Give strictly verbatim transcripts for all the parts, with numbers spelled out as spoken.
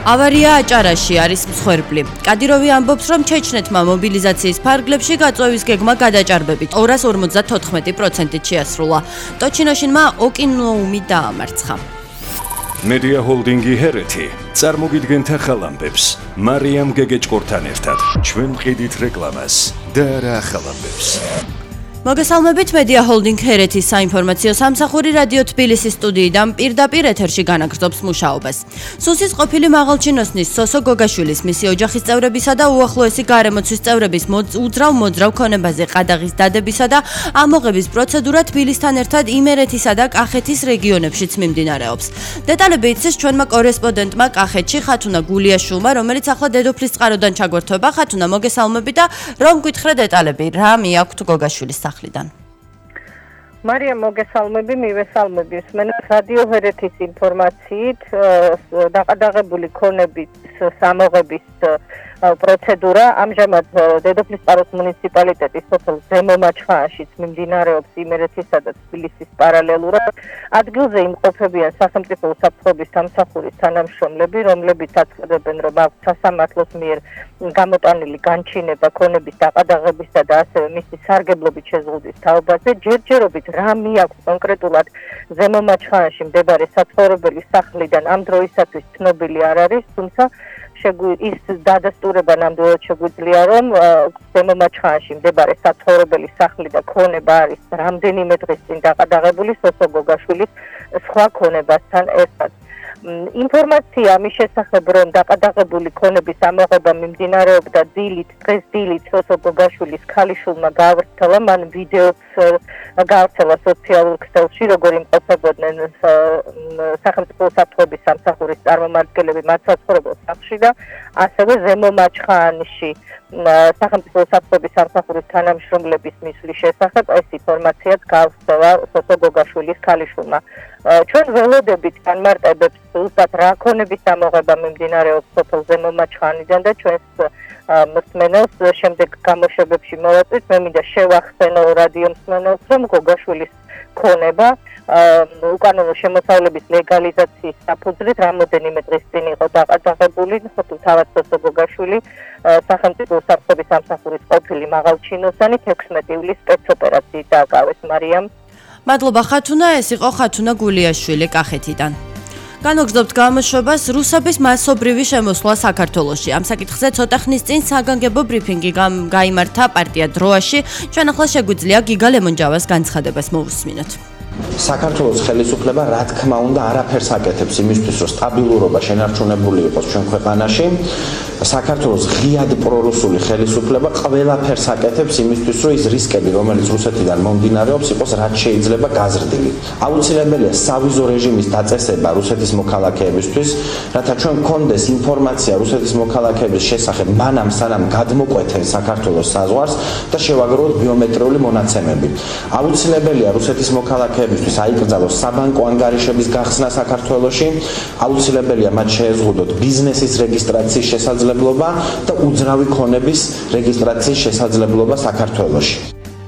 ავარია აჭარაში არის მსხვერპლი. კადიროვი ამბობს, რომ ჩეჩნეთმა მობილიზაციის ფარგლებში გაწვევის გეგმა გადაჭარბებით ორას ორმოცდათოთხმეტი პროცენტით შეასრულა. ტოჩინოშინმა ოკინოუმი დაამარცხა. მედია ჰოლდინგი ჰერეთი წარმოგიდგენთ ახალ ამბებს მარიამ გეგეჭკორთან ერთად. ჩვენ ვყიდით რეკლამას და არა ახალ ამბებს. მოგესალმებით, მედია ჰოლდინგ ჰერეთის საინფორმაციო სამსახური რადიო თბილისის სტუდიიდან პირდაპირ ეთერში განაგრძობს მუშაობას. სუსის ყოფილი მაღალჩინოსნის სოსო გოგაშვილის მისი ოჯახის წევრებისა და უახლოესი გარემოცვის წევრების უძრავ მოძრავ ქონებაზე ყადაღის დადებისა და ამოღების პროცედურა თბილისთან ერთად იმერეთისა და კახეთის რეგიონებშიც მიმდინარეობს. დეტალები იცის ჩვენმა კორესპონდენტმა კახეთში ხათუნა გულიაშვილმა, რომელიც ახლა დედოფლის წყაროდან ჩაგვერთვება. ხათუნა, მოგესალმები და რომ გითხრე დეტალები, რა მიაქვთ გოგაშვილის სახლიდან? მარიამ, მოგესალმები, მივესალმები. მსმენელს რადიო ჰერეთის ინფორმაციით დაყადაღებული ქონების სამოღების პროცედურა ამჟამად დედოფლის წყაროს მუნიციპალიტეტის სოფელ ზემო მაჩხაანშიც მიმდინარეობს იმერეთისა და თბილისის პარალელურად. ადგილზე იმყოფებიან სახელმწიფო უსაფრთხოების სამსახურის თანამშრომლები, რომლებიც აცხადებენ, რომ აქვს სასამართლოს მიერ გამოტანილი განჩინება ქონების დაყადაღებისა და ასევე მისი სარგებლობით შეზღუდვის თაობაზე. ჯერჯერობით რა მიაქვს კონკრეტულად ზემო მაჩხაანში მდებარე საცხოვრებელი სახლიდან ამ დროისათვის ცნობილი არ არის, თუმცა ის დადასტურება ნამდვილად შეგვიძლია, რომ ზემო მაჩხაანში მდებარე საცხოვრებელი სახლი და ქონება არის რამდენიმე დღის წინ დაყადაღებული სოსო გოგაშვილის სხვა ქონებასთან ერთად. ინფორმაცია ამის შესახებ, რომ დაყადაღებული ქონების ამოღება მიმდინარეობდა დილით, დღეს დილით სოსო გოგაშვილის ქალიშვილმა გაავრცელა, მან ვიდეოც გაავრცელა სოციალურ ქსელში, როგორ იმყოფებოდნენ სახელმწიფო უსაფრთხოების სამსახურის წარმომადგენლები მათ საცხოვრებელ სახლში და ასევე ზემო მაჩხაანში სახელმწიფო უსაფრთხოების სამსახურის თანამშრომლების მისვლის შესახებ ეს ინფორმაციაც გაავრცელა სოსო გოგაშვილის ქალიშვილმა. ჩვენ ველოდებით განმარტებებს უბრალოდ რა ქონების ამოღება მიმდინარეობს სოფელ ზემო მაჩხაანიდან და ჩვენს მსმენელს შემდეგ გამოშვებებში მოვაწვით. მე მინდა შევახსენო რადიო მსმენელს, რომ გოგაშვილის ქონება უკანონო შემოსავლების ლეგალიზაციის საფუძვლით რამოდენიმე დღის წინ იყო დაყადაღებული. თავად სოსო გოგაშვილი სახელმწიფო უსაფრთხოების სამსახურის ყოფილი მაღალჩინოსანი თექვსმეტი ივლისის სპეცოპერაციით დააკავეს. მარიამ, მადლობა ხათუნა, ეს იყო ხათუნა გულიაშვილი კახეთიდან. განვაგრძობთ გამოშვებას რუსების მასობრივი შემოსვლა საქართველოში. ამ საკითხზე ცოტა ხნის წინ საგანგებო ბრიფინგი გაიმართა პარტია დროაში. ჩვენ ახლა შეგვიძლია გიგა ლემონჯავას განცხადებას მოვუსმინოთ. საქართველოს ხელისუფლება რა თქმა უნდა არაფერს აკეთებს იმისთვის, რომ სტაბილურობა შენარჩუნებული იყოს ჩვენ ქვეყანაში. საქართველოს ღიად პრორუსული ხელისუფლება ყველაფერს აკეთებს იმისთვის, რომ ის რისკები, რომელიც რუსეთიდან მომდინარეობს, იყოს რაც შეიძლება გაზრდილი. აუცილებელია სავიზო რეჟიმის დაწესება რუსეთის მოქალაქეებისთვის, რათა ჩვენ გქონდეს ინფორმაცია რუსეთის მოქალაქეების შესახებ მანამ სანამ გადმოკვეთენ საქართველოს საზღვარს და შევაგროვოთ ბიომეტრიული მონაცემები. აუცილებელია რუსეთის მოქალაქეებისთვის აიკრძალოს საბანკო ანგარიშების გახსნა საქართველოში. აუცილებელია მათ შეეზღუდოთ ბიზნესის რეგისტრაციის შესაძლებლობა და უძრავი ქონების რეგისტრაციის შესაძლებლობა საქართველოში.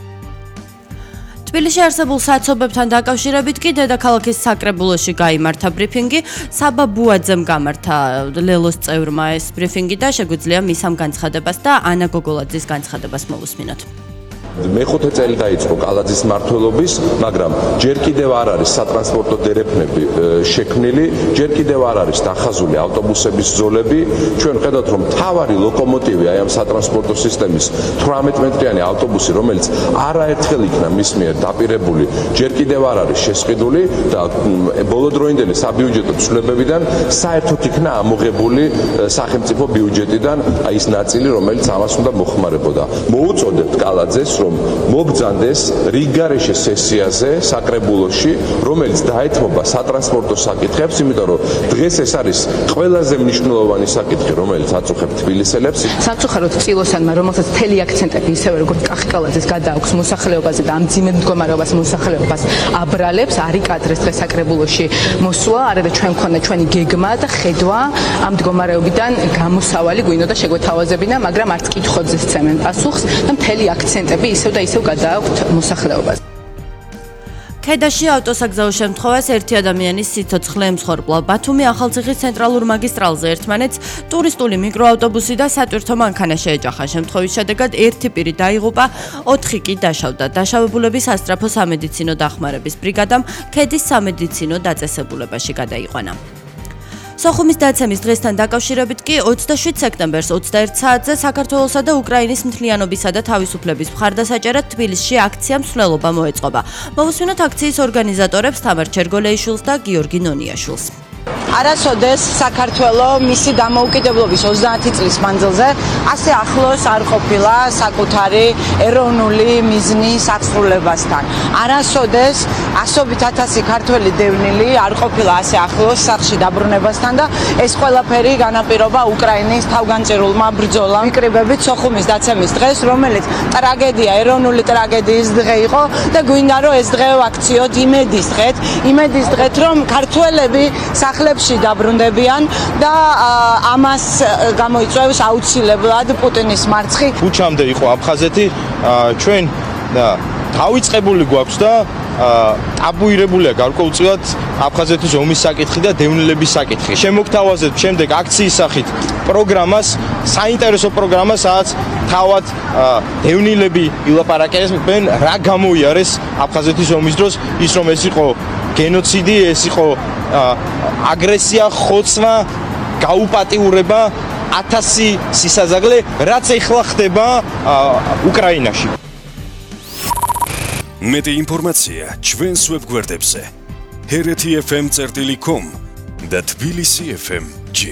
თბილისში არსებულ საცობებთან დაკავშირებით კი დედაქალაქის საკრებულოში გაიმართა ბრიფინგი. საბა ბუაძემ გამართა ლელოს წევრმა ეს ბრიფინგი და შეგვიძლია მის ამ განცხადებას და ანა გოგოლაძის განცხადებას მოვუსმინოთ. მეხუთე წელი დაიწყო კალაძის მმართველობის, მაგრამ ჯერ კიდევ არ არის სატრანსპორტო დერეფნები შექმნილი, ჯერ კიდევ არ არის დახაზული ავტობუსების ზოლები. ჩვენ ხედავთ, რომ მთავარი ლოკომოტივი აი ამ სატრანსპორტო სისტემის თვრამეტ მეტრიანი ავტობუსი, რომელიც არაერთხელ იქნა მის მიერ დაპირებული, ჯერ კიდევ არ არის შესყიდული და ბოლოდროინდელი საბიუჯეტო ცვლილებებიდან საერთოდ იქნა ამოღებული სახელმწიფო ბიუჯეტიდან აი ის ნაწილი, რომელიც ამას უნდა მოხმარებოდა. მოუწოდებთ კალაძეს, რომ მოგძანდეს რიგგარეშე სესიაზე საკრებულოში, რომელიც დაეთმობა სატრანსპორტო საკითხებს, იმიტომ რომ დღეს ეს არის ყველაზე მნიშვნელოვანი საკითხი, რომელიც აწუხებს თბილისელებს. სამწუხაროდ წილოსანმა, რომელსაც მთელი აქცენტები ისევე როგორც კახკალაძეს გადააქვს მოსახლეობაზე და ამ ძიმე მდგომარეობას მოსახლეობას აბრალებს, არიკადრეს დღეს საკრებულოში მოსვლა, არადა ჩვენ მქონდა ჩვენი გეგმა და ხედვა ამ მდგომარეობიდან გამოსავალი გვინდოდა შეგვეთავაზებინა, მაგრამ არც კითხვებზე სცემენ პასუხს და მთელი აქცენტები ისევ და ისევ გადააქვთ მოსახლეობას. ქედაში ავტოსაგზაო შემთხვევას ერთი ადამიანის სიცოცხლე ემსხვერპლა. ბათუმი ახალციხის ცენტრალურ მაგისტრალზე ერთმანეთს ტურისტული მიკროავტობუსი და სატვირთო მანქანა შეეჯახა. შემთხვევის შედეგად ერთი პირი დაიღუპა, ოთხი კი დაშავდა. დაშავებულების სასწრაფო სამედიცინო დახმარების ბრიგადამ ქედის სამედიცინო დაწესებულებაში გადაიყვანა. სოხუმის დაცემის დღესთან დაკავშირებით კი ოცდაშვიდ სექტემბერს ოცდაერთ საათზე საქართველოსა და უკრაინის მთლიანობისა და თავისუფლების მხარდასაჭერად თბილისში აქცია მსვლელობა მოეწყობა. მოვუსმინოთ აქციის ორგანიზატორებს თამარ ჩერგოლეიშვილს და გიორგი ნონიაშვილს. არასოდეს საქართველო მისი დამოუკიდებლობის ოცდაათი წლის მანძილზე ასე ახლოს არ ყოფილა საკუთარი ეროვნული მიზნის აღსრულებასთან. არასოდეს ასობით ათასი ქართველი დევნილი არ ყოფილა ასე ახლოს სახლში დაბრუნებასთან და ეს ყველაფერი განაპირობა უკრაინის თავგანწირულმა ბრძოლამ. ვიკრიბებით სოხუმის დაცემის დღეს, რომელიც ტრაგედია, ეროვნული ტრაგედიის დღე იყო და გვინდა რომ ეს დღე ვაქციოთ იმედის დღეთ, იმედის დღეთ რომ ქართველები სახლებში დაბრუნდებიან და ამას გამოიწვევს აუცილებლად პუტინის მარცხი. უჩამდე იყო აფხაზეთი, ჩვენ დავიწყებული გვაქვს და ტაბუირებულია გარკვეულწილად აფხაზეთის ომის საკითხი და დევნილების საკითხი. შემოგთავაზებთ შემდეგ აქციის სახით პროგრამას, საინტერესო პროგრამას, სადაც თავად დევნილები ილაპარაკებენ რა გამოიარეს აფხაზეთის ომის დროს, ის რომ ეს იყო გენოციდი, ეს იყო აგრესია, ხოცვა, გაუპატიურება, ათასი სისაზაგლე, რაც ეხლა ხდება უკრაინაში. მეტი ინფორმაცია ჩვენს ვებგვერდებზე ჰერეთი ეფ ემ წერტილი კომ და თბილისი ეფ ემ ჯი.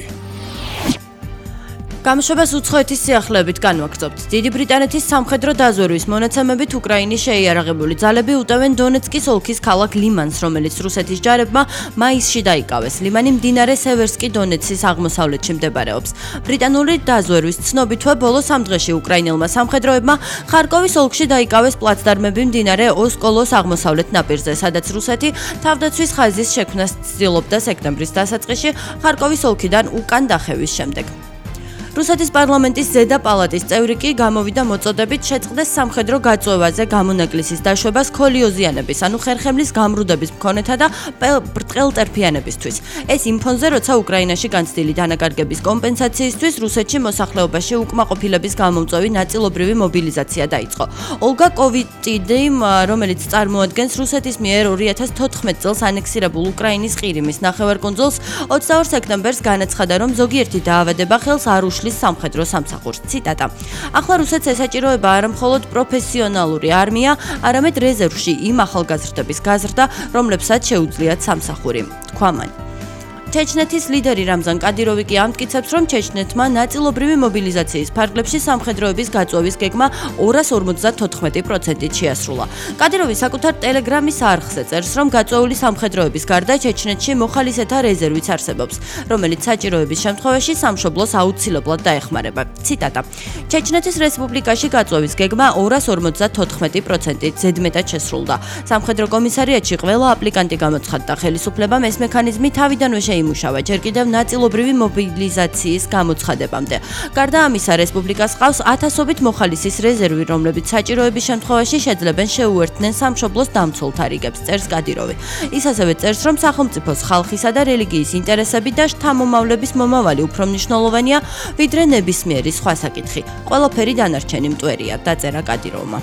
გამოშვებას უცხოეთის სიახლეებით განვაგრძობთ. დიდი ბრიტანეთის სამხედრო დაზვერვის მონაცემებით უკრაინის შეიარაღებული ძალები უტევენ დონეცკის ოლქის ქალაქ ლიმანს, რომელიც რუსეთის ჯარებმა მაისში დაიკავეს. ლიმანი მდინარე სევერსკი დონეცის აღმოსავლეთში მდებარეობს. ბრიტანული დაზვერვის ცნობითვე ბოლო სამ დღეში უკრაინელმა სამხედროებმა ხარკოვის ოლქში დაიკავეს პლაცდარმები მდინარე ოსკოლოს აღმოსავლეთ ნაპირზე, სადაც რუსეთი თავდაცვის ხაზის შექმნას ცდილობდა სექტემბრის დასაწყისში ხარკოვის ოლქიდან უკან დახევის შემდეგ. რუსეთის პარლამენტის ზედა პალატის წევრი კი გამოვიდა მოწოდებით შეწყდეს სამხედრო გაწვევაზე გამონაკლისის დაშვებას ქოლიოზიანების, ანუ ხერხემლის გამრუდების მქონეთა და ბრტყელტერფიანებისთვის. ეს იმ ფონზე, როცა უკრაინაში განცდილი დანაკარგების კომპენსაციისთვის რუსეთში მოსახლეობაში უკმაყოფილების გამომწვევი ნაწილობრივი მობილიზაცია დაიწყო. ოლგა კოვიტიდი, რომელიც წარმოადგენს რუსეთის მიერ ორი ათას თოთხმეტ წელს ანექსირებულ უკრაინის ყირიმის ნახევარკუნძულს, ოცდაორ სექტემბერს განაცხადა, რომ ზოგიერთი დაავადება ხელს არ უშლის სამხედრო სამსახურს. ციტატა. ახლა რუსეთს ესაჭიროება არა მხოლოდ პროფესიონალური არმია, არამედ რეზერვში იმ ახალგაზრდების გაზრდა, რომლებსაც შეუძლიათ სამსახური. თქვა მან. ჩეჩნეთის ლიდერი რამზან კადიროვი კი ამტკიცებს, რომ ჩეჩნეთმა ნაწილობრივი მობილიზაციის ფარგლებში სამხედროების გაწვევის გეგმა ორას ორმოცდათოთხმეტი პროცენტით შეასრულა. კადიროვი საკუთარ ტელეგრამის არხზე წერს, რომ გაწვეული სამხედროების გარდა ჩეჩნეთში მოხალისეთა რეზერვიც არსებობს, რომელიც საჭიროების შემთხვევაში სამშობლოს აუცილებლად დაეხმარება. ციტატა. ჩეჩნეთის რესპუბლიკაში გაწვევის გეგმა ორას ორმოცდათოთხმეტი პროცენტით ზედმეტად შესრულდა. სამხედრო კომისარიატში ყველა აპლიკანტი გამოცხადდა ხელისუფლებამ ეს მექანიზმი თავიდანვე შეიმუშავა ჯერ კიდევ ნაწილობრივი მობილიზაციის გამოცხადებამდე. გარდა ამისა, რესპუბლიკას ყავს ათასობით მოხალისის რეზერვი, რომლებიც საჭიროების შემთხვევაში შეძლებენ შეუერთდნენ სამშობლოს დამცველთა რიგებს, წერს კადიროვი. ის ასევე წერს, რომ სახელმწიფოს ხალხისა და რელიგიის ინტერესები და შთამომავლების მომავალი უფრო მნიშვნელოვანია, ვიდრე ნებისმიერი სხვა საკითხი. ყველაფერი დანარჩენი მტვერია, დაწერა კადიროვმა.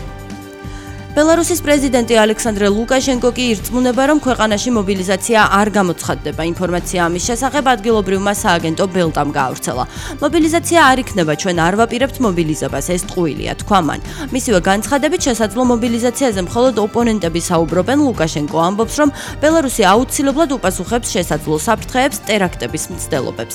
ბელარუსის პრეზიდენტი ალექსანდრე ლუკაშენკო კი ირწმუნება, რომ ქვეყანაში მობილიზაცია არ გამოცხადდება. ინფორმაცია ამის შესახებ ადგილობრივმა სააგენტო ბელტამ გაავრცელა. მობილიზაცია არ იქნება, ჩვენ არ ვაპირებთ მობილიზებას, ეს ტყუილია, თქვა მან. მისივე განცხადებით შესაძლო მობილიზაციაზე მხოლოდ ოპონენტები საუბრობენ. ლუკაშენკო ამბობს, რომ ბელარუსი აუცილებლად უპასუხებს შესაძლო საფრთხეებს, ტერაქტების მცდელობებს.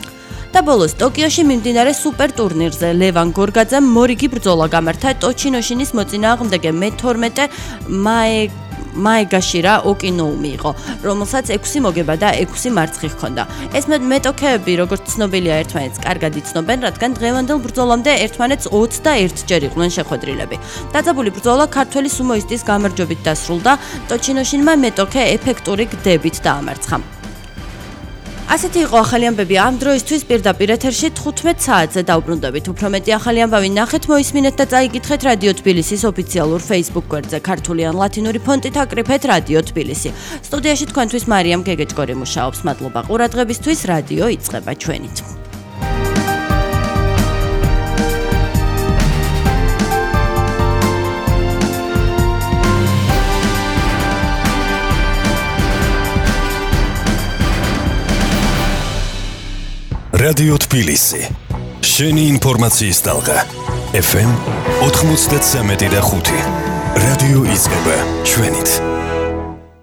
და ბოლოს ტოკიოში მიმდინარე სუპერ ტურნირზე ლევან გორგაძემ მორიგი ბრძოლა გამართა ტოჩინოშინის მოწინააღმდეგე მეთორმეტე მაე მაეგაშირა ოკინოუმი იყო, რომელსაც ექვსი მოგება და ექვსი მარცხი ჰქონდა. ეს მეტოქეები, როგორც ცნობილია, ერთმანეთს კარგად იცნობენ, რადგან დღევანდელ ბრძოლამდე ერთმანეთს ოცდაერთჯერ იყვნენ შეხვედრილები. დაძაბული ბრძოლა ქართველი სუმოისტის გამარჯვებით დასრულდა, ტოჩინოშინმა მეტოქე ეფექტური გდებით დაამარცხა. ასეთი იყო ახალი ამბები ამ დროისთვის პირდაპირ ეთერში თხუთმეტ საათზე დავბრუნდებით. უფრო მეტი ახალი ამბავი ნახეთ, მოისმინეთ და წაიკითხეთ რადიო თბილისის ოფიციალურ Facebook გვერდზე. ქართული ან ლათინური ფონტით აკრიფეთ რადიო თბილისი. სტუდიაში თქვენთვის მარიამ გეგეჭკორი მუშაობს. მადლობა ყურადღებისთვის. რადიო იწყება ჩვენით. რადიო თბილისი. შენი ინფორმაციის ტალღა. ეფ ემ ოთხმოცდათსამეტი და ხუთი. რადიო იწყება ჩვენით.